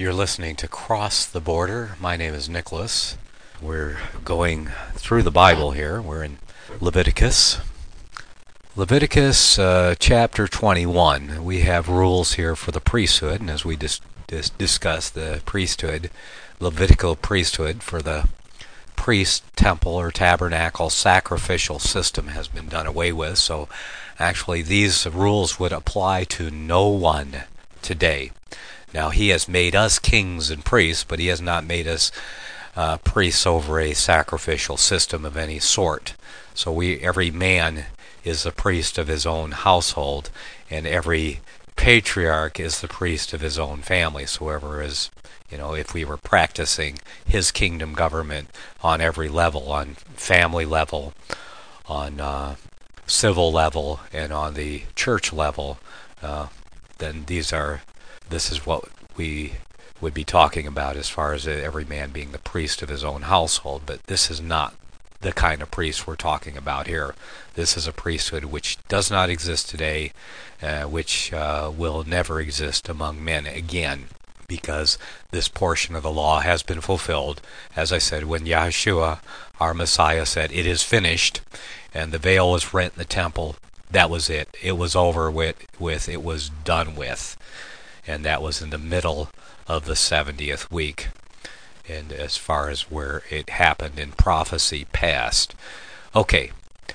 You're listening to Cross the Border. My name is Nicholas. We're going through the Bible here. We're in Leviticus. Leviticus chapter 21. We have rules here for the priesthood, and as we discuss the priesthood, Levitical priesthood for the priest temple or tabernacle sacrificial system has been done away with. So actually these rules would apply to no one today. Now, he has made us kings and priests, but he has not made us priests over a sacrificial system of any sort. So every man is the priest of his own household, and every patriarch is the priest of his own family. So whoever is, if we were practicing his kingdom government on every level, on family level, on civil level, and on the church level, then this is what we would be talking about as far as every man being the priest of his own household. But this is not the kind of priest we're talking about here. This is a priesthood which does not exist today, which will never exist among men again, because this portion of the law has been fulfilled. As I said, when Yahshua, our Messiah, said, "It is finished," and the veil was rent in the temple, that was it. It was over with. It was done with. And that was in the middle of the 70th week, and as far as where it happened in prophecy past. Okay,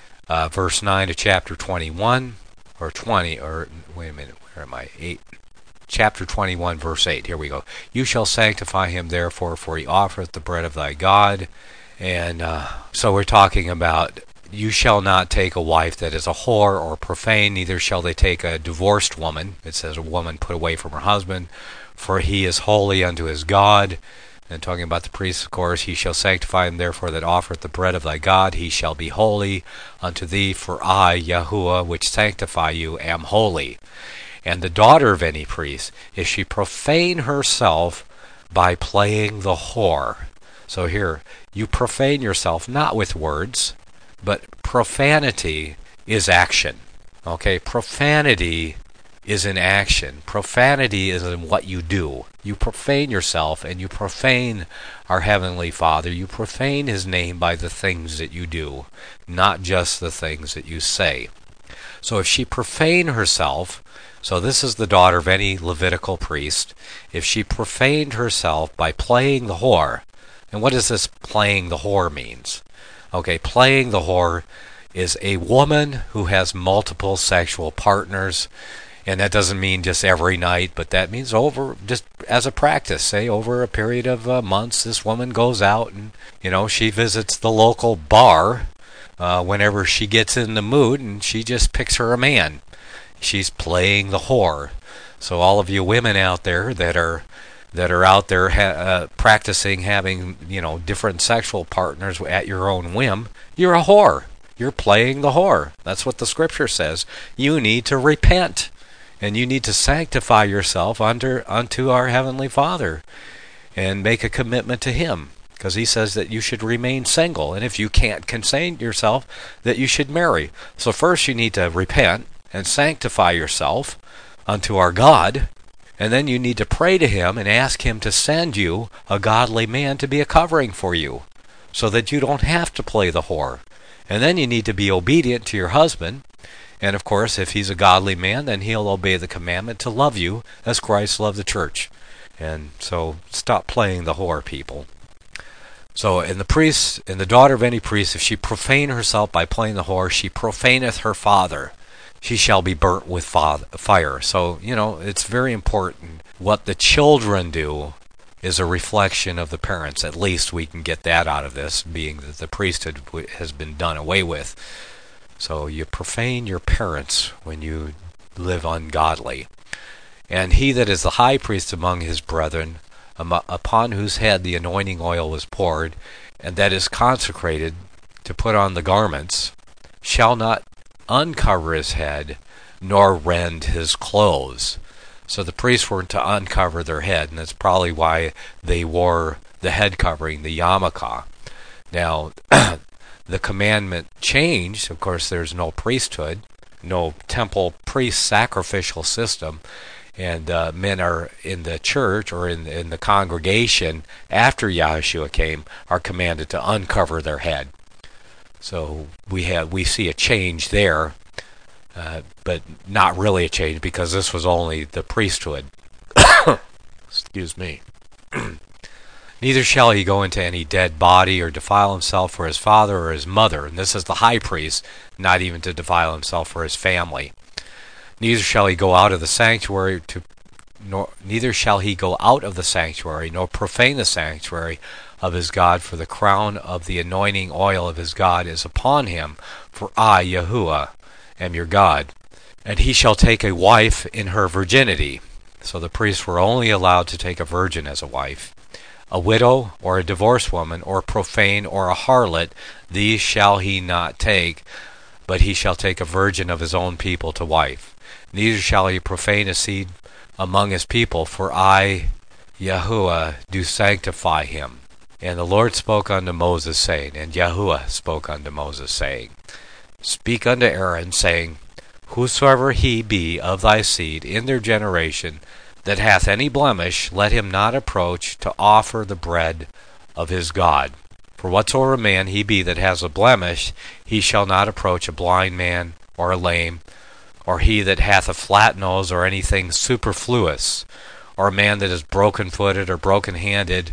verse 9 of chapter 21, or 20, or wait a minute, where am I? 8. Chapter 21, verse 8. Here we go. "You shall sanctify him, therefore, for he offereth the bread of thy God." And so we're talking about, you shall not take a wife that is a whore or profane, neither shall they take a divorced woman. It says a woman put away from her husband, for he is holy unto his God. And talking about the priest, of course, "He shall sanctify him, therefore, that offereth the bread of thy God. He shall be holy unto thee, for I, Yahuwah, which sanctify you, am holy. And the daughter of any priest, if she profane herself by playing the whore." So here, you profane yourself not with words, but profanity is action. Okay, profanity is in action. Profanity is in what you do. You profane yourself, and you profane our Heavenly Father. You profane His name by the things that you do, not just the things that you say. So if she profane herself, so this is the daughter of any Levitical priest, if she profaned herself by playing the whore, and what does this playing the whore means? Okay, playing the whore is a woman who has multiple sexual partners, and that doesn't mean just every night, but that means over, just as a practice, say over a period of months, this woman goes out and, she visits the local bar whenever she gets in the mood, and she just picks her a man. She's playing the whore. So all of you women out there that are out there practicing having, different sexual partners at your own whim, you're a whore. You're playing the whore. That's what the scripture says. You need to repent, and you need to sanctify yourself unto our Heavenly Father and make a commitment to Him, because He says that you should remain single, and if you can't contain yourself, that you should marry. So first you need to repent and sanctify yourself unto our God, and then you need to pray to Him and ask Him to send you a godly man to be a covering for you, so that you don't have to play the whore. And then you need to be obedient to your husband. And of course, if he's a godly man, then he'll obey the commandment to love you as Christ loved the church. And so stop playing the whore, people. So in the daughter of any priest, if she profane herself by playing the whore, she profaneth her father. She shall be burnt with fire. So, it's very important. What the children do is a reflection of the parents. At least we can get that out of this, being that the priesthood has been done away with. So you profane your parents when you live ungodly. "And he that is the high priest among his brethren, upon whose head the anointing oil was poured, and that is consecrated to put on the garments, shall not uncover his head, nor rend his clothes." So the priests were to uncover their head, and that's probably why they wore the head covering, the yarmulke. Now, the commandment changed. Of course, there's no priesthood, no temple priest sacrificial system, And men are in the church or in the congregation after Yahushua came are commanded to uncover their head. So we see a change there, but not really a change because this was only the priesthood. Excuse me. Neither shall he go into any dead body or defile himself for his father or his mother. And this is the high priest, not even to defile himself for his family. Neither shall he go out of the sanctuary neither shall he go out of the sanctuary, nor profane the sanctuary of his God, for the crown of the anointing oil of his God is upon him. For I, Yahuwah, am your God. And he shall take a wife in her virginity. So the priests were only allowed to take a virgin as a wife. A widow, or a divorced woman, or profane, or a harlot, these shall he not take, but he shall take a virgin of his own people to wife. Neither shall he profane a seed among his people, for I, Yahuwah, do sanctify him. And the Lord spoke unto Moses, saying, and Yahuwah spoke unto Moses, saying, Speak unto Aaron, saying, Whosoever he be of thy seed in their generation that hath any blemish, let him not approach to offer the bread of his God. For whatsoever man he be that has a blemish, he shall not approach a blind man, or a lame, or he that hath a flat nose, or anything superfluous, or a man that is broken-footed or broken-handed.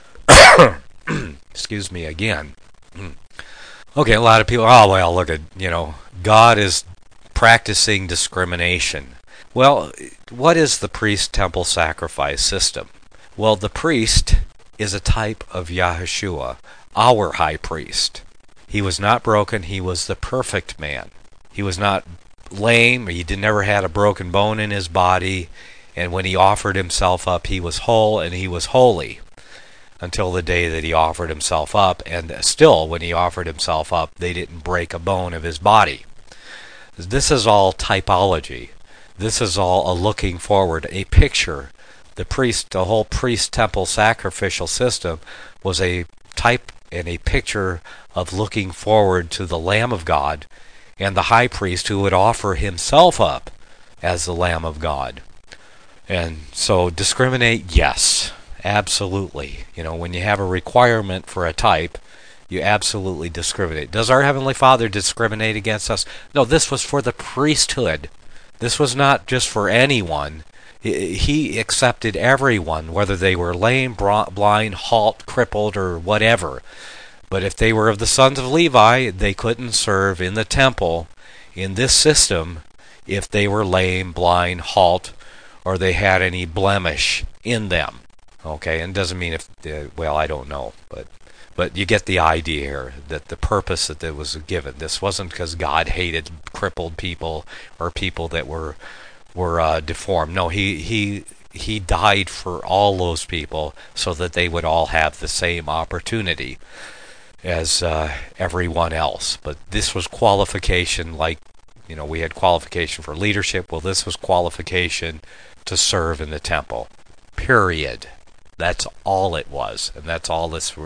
Excuse me again. Okay, a lot of people, oh well, look at, God is practicing discrimination. Well, what is the priest-temple sacrifice system? Well, the priest is a type of Yahushua, our high priest. He was not broken, he was the perfect man. He was not lame, he never had a broken bone in his body, and when he offered himself up, he was whole and he was holy until the day that he offered himself up, and still when he offered himself up, they didn't break a bone of his body. This is all typology. This is all a looking forward, a picture. The whole priest-temple sacrificial system was a type and a picture of looking forward to the Lamb of God and the high priest who would offer himself up as the Lamb of God. And so discriminate, yes, absolutely. When you have a requirement for a type, you absolutely discriminate. Does our Heavenly Father discriminate against us? No, this was for the priesthood. This was not just for anyone. He accepted everyone, whether they were lame, blind, halt, crippled, or whatever. But if they were of the sons of Levi, they couldn't serve in the temple in this system if they were lame, blind, halt, or they had any blemish in them. Okay, and it doesn't mean I don't know, but you get the idea here, that the purpose that it was given. This wasn't because God hated crippled people or people that were deformed. No, he died for all those people so that they would all have the same opportunity as everyone else. But this was qualification, like we had qualification for leadership. Well, this was qualification to serve in the temple. Period. That's all it was, and that's all this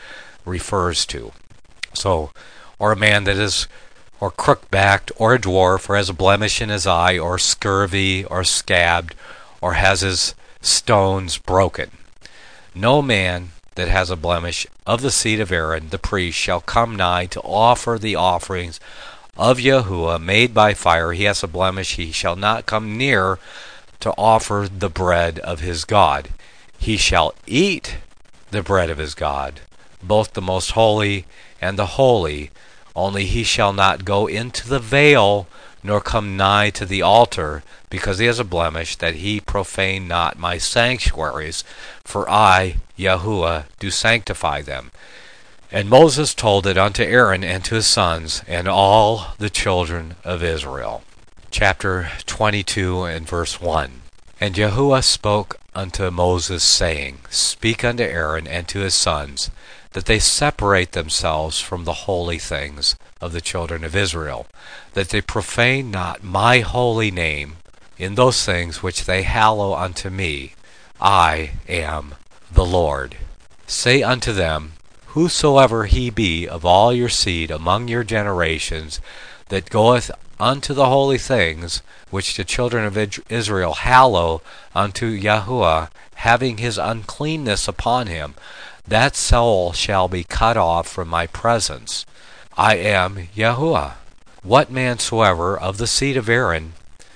refers to. So, or a man that is, or crook-backed, or a dwarf, or has a blemish in his eye, or scurvy, or scabbed, or has his stones broken. No man that has a blemish of the seed of Aaron, the priest, shall come nigh to offer the offerings of Yahuwah made by fire. He has a blemish, he shall not come near to offer the bread of his God. He shall eat the bread of his God, both the most holy and the holy, only he shall not go into the veil, nor come nigh to the altar, because he has a blemish, that he profane not my sanctuaries, for I, Yahuwah, do sanctify them. And Moses told it unto Aaron and to his sons, and all the children of Israel. Chapter 22 and verse 1. And Yahuwah spoke unto Moses, saying, Speak unto Aaron and to his sons, that they separate themselves from the holy things of the children of Israel, that they profane not my holy name in those things which they hallow unto me. I am the Lord. Say unto them, Whosoever he be of all your seed among your generations, that goeth unto the holy things which the children of Israel hallow unto Yahuwah, having his uncleanness upon him, that soul shall be cut off from my presence. I am Yahuwah. What man soever of the seed of Aaron,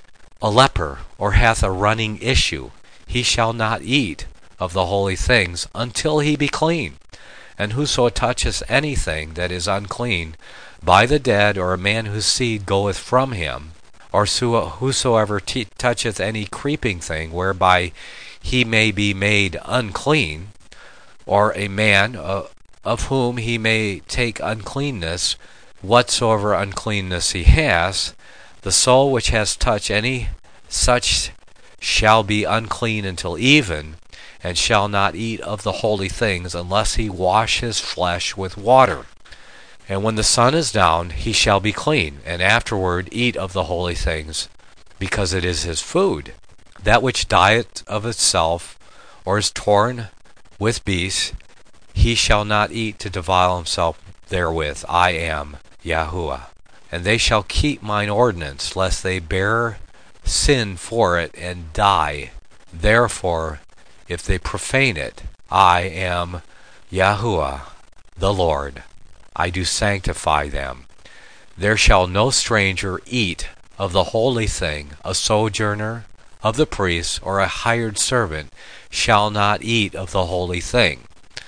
a leper, or hath a running issue, he shall not eat of the holy things until he be clean. And whoso toucheth anything that is unclean by the dead, or a man whose seed goeth from him, or whosoever toucheth any creeping thing whereby he may be made unclean, or a man of whom he may take uncleanness, whatsoever uncleanness he has, the soul which has touched any such shall be unclean until even, and shall not eat of the holy things unless he wash his flesh with water. And when the sun is down, he shall be clean, and afterward eat of the holy things, because it is his food. That which dieth of itself, or is torn with beasts, he shall not eat to defile himself therewith. I am Yahuwah. And they shall keep mine ordinance, lest they bear sin for it and die. Therefore, if they profane it, I am Yahuwah, the Lord. I do sanctify them. There shall no stranger eat of the holy thing, a sojourner of the priest, or a hired servant shall not eat of the holy thing.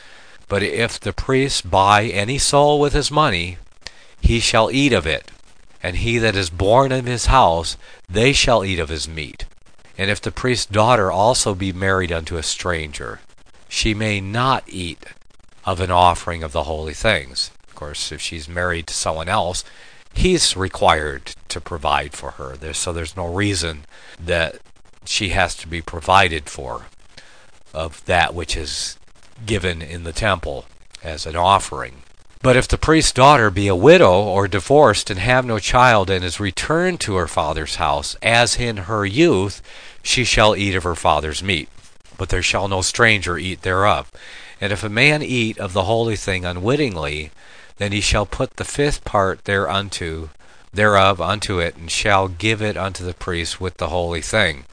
But if the priest buy any soul with his money, he shall eat of it, and he that is born in his house, they shall eat of his meat. And if the priest's daughter also be married unto a stranger, she may not eat of an offering of the holy things. Of course, if she's married to someone else, he's required to provide for her. So there's no reason that she has to be provided for of that which is given in the temple as an offering. But if the priest's daughter be a widow or divorced and have no child, and is returned to her father's house, as in her youth, she shall eat of her father's meat. But there shall no stranger eat thereof. And if a man eat of the holy thing unwittingly, then he shall put the fifth part thereof unto it, and shall give it unto the priest with the holy thing.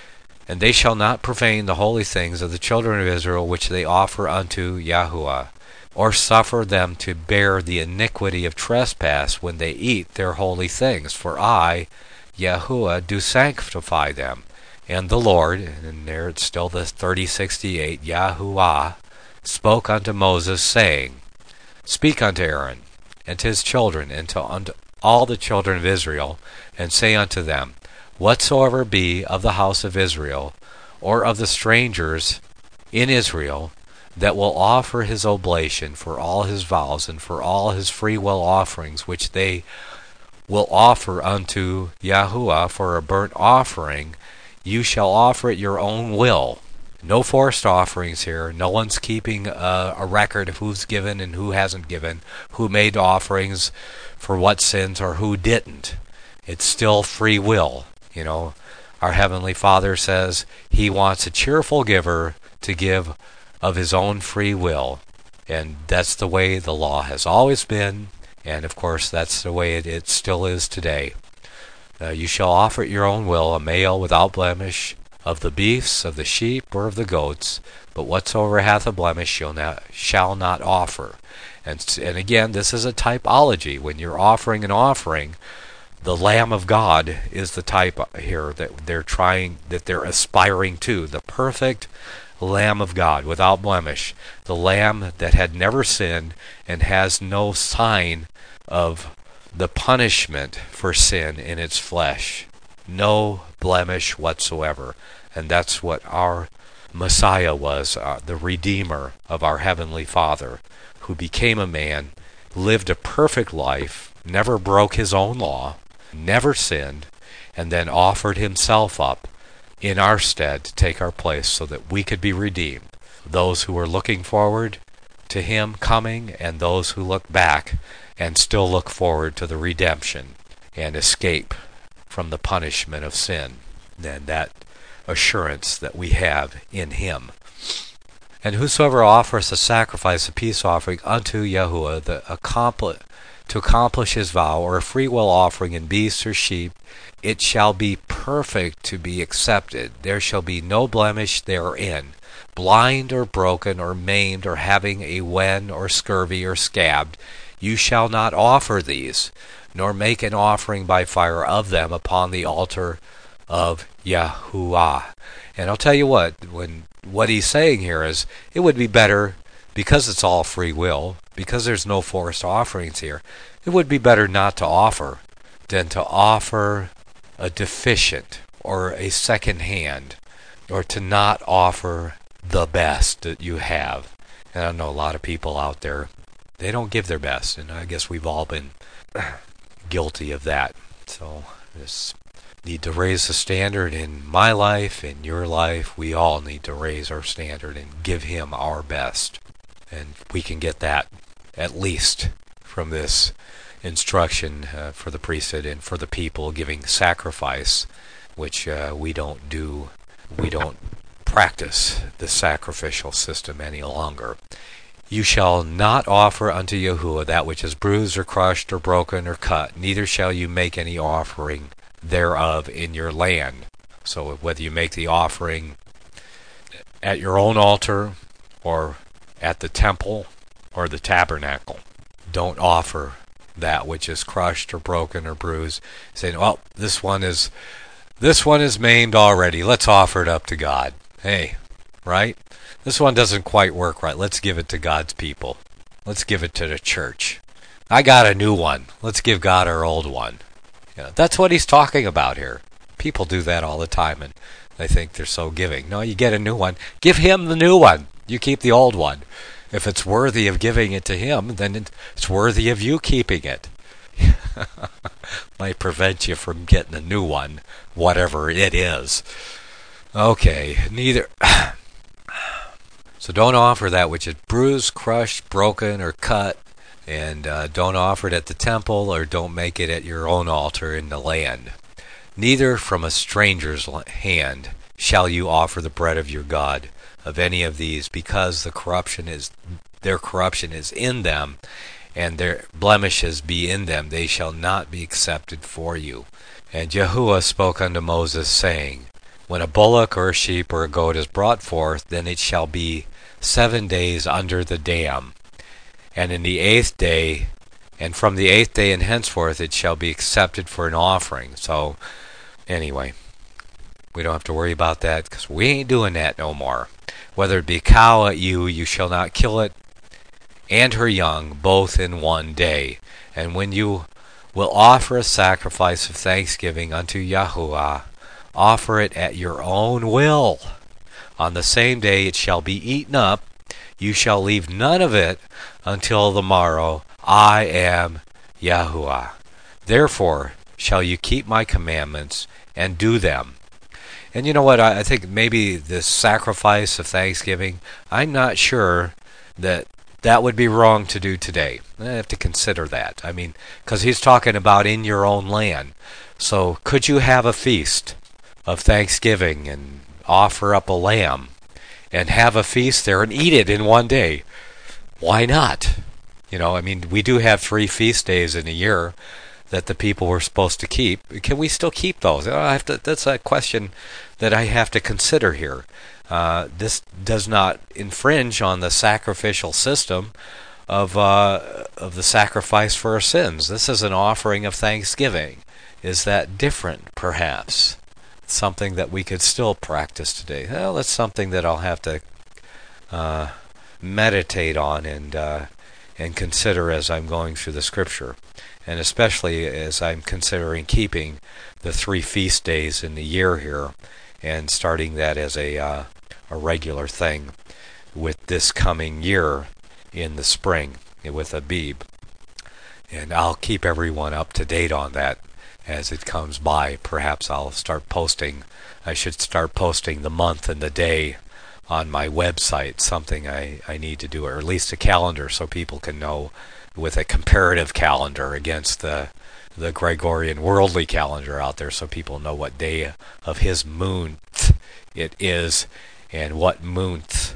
And they shall not profane the holy things of the children of Israel, which they offer unto Yahuwah, or suffer them to bear the iniquity of trespass when they eat their holy things. For I, Yahuwah, do sanctify them. And the Lord, and there it's still the 3068, Yahuwah, spoke unto Moses, saying, Speak unto Aaron, and to his children, and unto all the children of Israel, and say unto them, Whatsoever be of the house of Israel, or of the strangers in Israel, that will offer his oblation for all his vows, and for all his freewill offerings, which they will offer unto Yahuwah for a burnt offering, you shall offer it your own will. No forced offerings here. No one's keeping a record of who's given and who hasn't given, who made offerings for what sins or who didn't. It's still free will. You know, our Heavenly Father says He wants a cheerful giver to give of his own free will. And that's the way the law has always been. And of course, that's the way it still is today. You shall offer at your own will a male without blemish, of the beasts, of the sheep, or of the goats, but whatsoever hath a blemish shall not offer. And again, this is a typology. When you're offering an offering, the Lamb of God is the type here that they're aspiring to, the perfect Lamb of God, without blemish, the Lamb that had never sinned and has no sign of the punishment for sin in its flesh. No blemish whatsoever. And that's what our Messiah was, the Redeemer of our Heavenly Father, who became a man, lived a perfect life, never broke his own law, never sinned, and then offered himself up in our stead to take our place so that we could be redeemed. Those who were looking forward to him coming, and those who look back and still look forward to the redemption and escape from the punishment of sin, and that assurance that we have in him. And whosoever offereth a sacrifice, a peace offering unto Yahuwah, to accomplish his vow, or a freewill offering in beasts or sheep, it shall be perfect to be accepted. There shall be no blemish therein. Blind or broken or maimed or having a wen or scurvy or scabbed, you shall not offer these, nor make an offering by fire of them upon the altar of Yahuwah. And I'll tell you what he's saying here is, it would be better, because it's all free will, because there's no forced offerings here, it would be better not to offer than to offer a deficient or a second hand, or to not offer the best that you have. And I know a lot of people out there, they don't give their best, and I guess we've all been guilty of that. So just need to raise the standard in my life, in your life. We all need to raise our standard and give him our best. And we can get that at least from this instruction for the priesthood and for the people giving sacrifice, which we don't do. We don't practice the sacrificial system any longer. You shall not offer unto Yahuwah that which is bruised or crushed or broken or cut, neither shall you make any offering thereof in your land. So whether you make the offering at your own altar or at the temple or the tabernacle, don't offer that which is crushed or broken or bruised, saying, well, this one is maimed already, let's offer it up to God. Hey, right? This one doesn't quite work right. Let's give it to God's people. Let's give it to the church. I got a new one. Let's give God our old one. You know, that's what he's talking about here. People do that all the time, and they think they're so giving. No, you get a new one. Give him the new one. You keep the old one. If it's worthy of giving it to him, then it's worthy of you keeping it. Might prevent you from getting a new one, whatever it is. Okay, neither... So don't offer that which is bruised, crushed, broken, or cut, and don't offer it at the temple, or don't make it at your own altar in the land. Neither from a stranger's hand shall you offer the bread of your God of any of these, because their corruption is in them, and their blemishes be in them. They shall not be accepted for you. And Yahuwah spoke unto Moses, saying, when a bullock or a sheep or a goat is brought forth, then it shall be 7 days under the dam. And in the 8th day, and from the 8th day and henceforth, it shall be accepted for an offering. So, anyway, we don't have to worry about that, because we ain't doing that no more. Whether it be a cow at you, you shall not kill it, and her young, both in 1 day. And when you will offer a sacrifice of thanksgiving unto Yahuwah, offer it at your own will. On the same day it shall be eaten up. You shall leave none of it until the morrow. I am Yahuwah. Therefore shall you keep my commandments and do them. And you know what? I think maybe this sacrifice of thanksgiving, I'm not sure that would be wrong to do today. I have to consider that. I mean, because he's talking about in your own land. So could you have a feast of thanksgiving and offer up a lamb and have a feast there and eat it in 1 day? Why not? You know, I mean, we do have 3 feast days in a year that the people were supposed to keep. Can we still keep those? That's a question that I have to consider here. This does not infringe on the sacrificial system of the sacrifice for our sins. This is an offering of thanksgiving. Is that different, perhaps? Something that we could still practice today. Well, that's something that I'll have to meditate on and consider as I'm going through the scripture, and especially as I'm considering keeping the 3 feast days in the year here and starting that as a regular thing with this coming year in the spring with Abib. And I'll keep everyone up to date on that as it comes by. Perhaps I'll start posting. I should start posting the month and the day on my website, something I need to do, or at least a calendar so people can know, with a comparative calendar against the Gregorian worldly calendar out there, so people know what day of his month it is and what month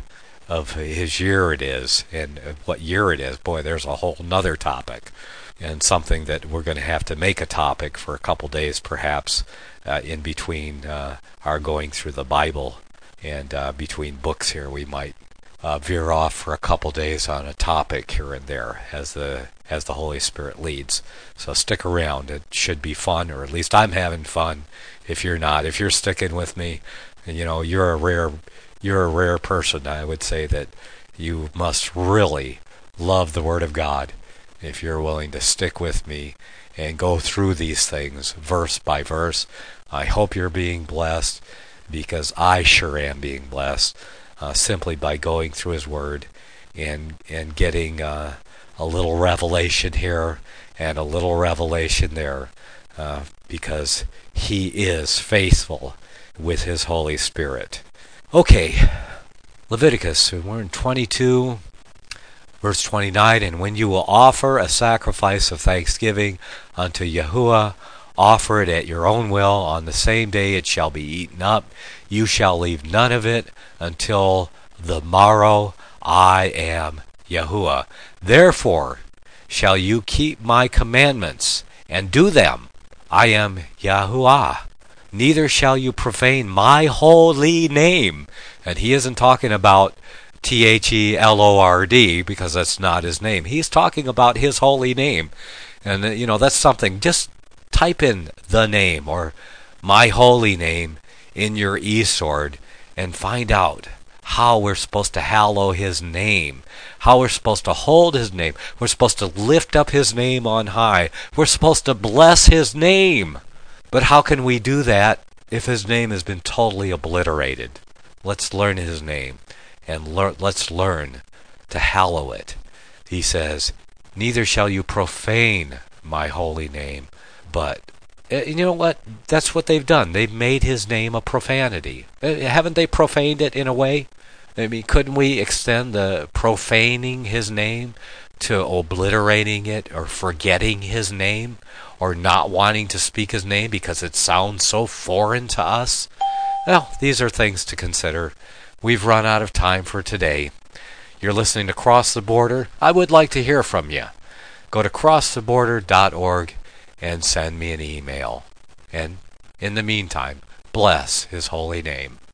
of his year it is and what year it is. Boy, there's a whole nother topic, and something that we're going to have to make a topic for a couple days perhaps in between our going through the Bible, and between books here we might veer off for a couple days on a topic here and there as the Holy Spirit leads. So stick around. It should be fun, or at least I'm having fun. If you're not, if you're sticking with me, you're a rare person. I would say that you must really love the Word of God if you're willing to stick with me and go through these things verse by verse. I hope you're being blessed, because I sure am being blessed simply by going through His Word and getting a little revelation here and a little revelation there, because He is faithful with His Holy Spirit. Okay, Leviticus, we're in 22, verse 29, and when you will offer a sacrifice of thanksgiving unto Yahuwah, offer it at your own will. On the same day it shall be eaten up. You shall leave none of it until the morrow. I am Yahuwah. Therefore shall you keep my commandments and do them. I am Yahuwah. Neither shall you profane my holy name. And he isn't talking about THELORD, because that's not his name. He's talking about his holy name. And that's something. Just type in the name or my holy name in your eSword and find out how we're supposed to hallow his name, how we're supposed to hold his name. We're supposed to lift up his name on high. We're supposed to bless his name. But how can we do that if his name has been totally obliterated? Let's learn his name, and let's learn to hallow it. He says, neither shall you profane my holy name. But you know what? That's what they've done. They've made his name a profanity. Haven't they profaned it in a way? I mean, couldn't we extend the profaning his name to obliterating it, or forgetting his name, or not wanting to speak his name because it sounds so foreign to us? Well, these are things to consider. We've run out of time for today. You're listening to Cross the Border. I would like to hear from you. Go to crosstheborder.org and send me an email. And in the meantime, bless his holy name.